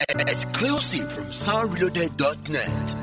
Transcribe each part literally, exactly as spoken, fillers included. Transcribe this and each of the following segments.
Exclusive from sound reloaded dot net.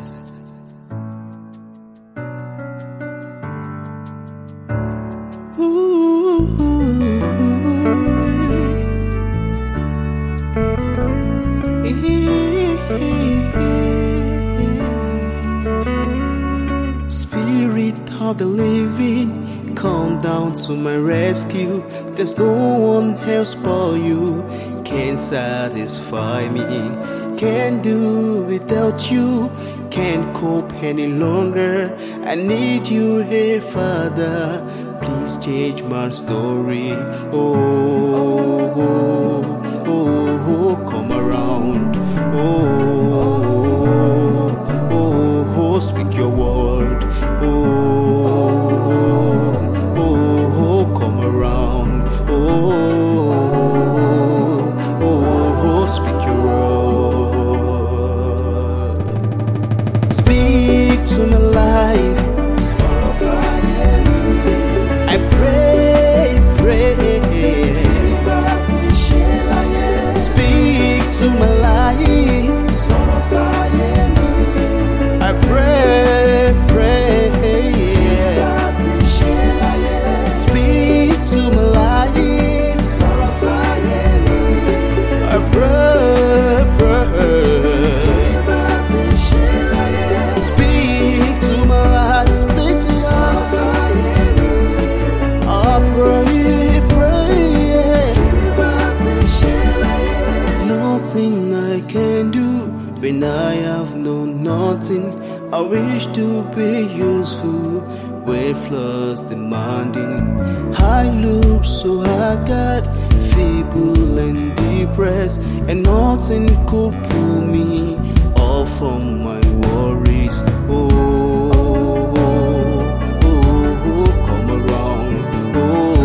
Spirit of the living, come down to my rescue. There's no one else but you. Can't satisfy me, can't do without you. Can't cope any longer. I need you here, Father. Please change my story. Oh, oh, oh, oh, come around. Oh, oh, oh, speak your word. Oh, oh, oh, come around. Oh, oh, oh, speak your word. Speak to my life. I pray, pray. Speak to my life. I pray, pray. Speak to my life. I pray, pray. Speak to my life. Speak to my life. I pray, pray. Nothing I can do when I have no nothing. I wish to be useful when floods demanding. I look so haggard, feeble and depressed, and nothing could pull me off from my worries. Oh, oh, oh, come around. Oh,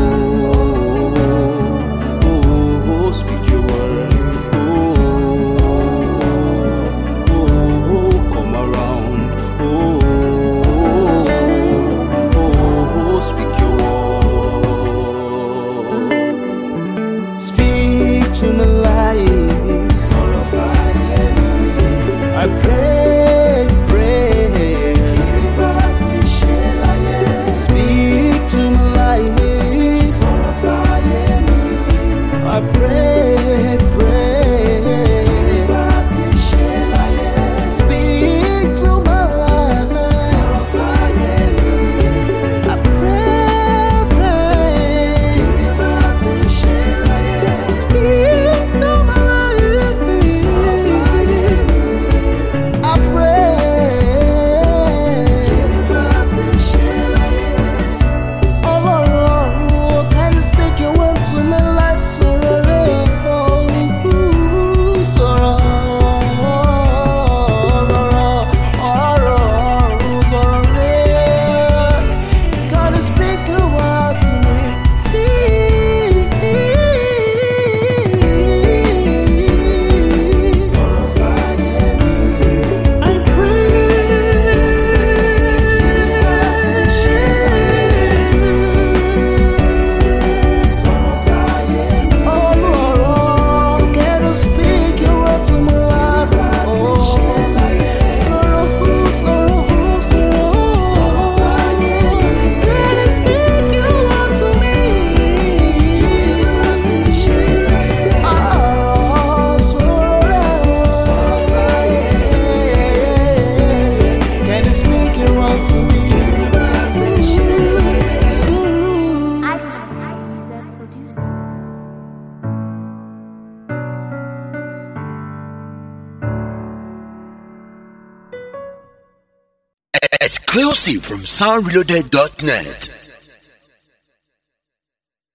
oh, oh, speak your word. Oh, oh, oh, come around. Oh, oh, oh, speak your word. Speak to my life. I pray, pray. Speak to my life. I pray, pray. Speak to my life. I pray, pray. Speak to my life. I pray. Oh Lord, can you speak your word to my life? Exclusive from sound reloaded dot net.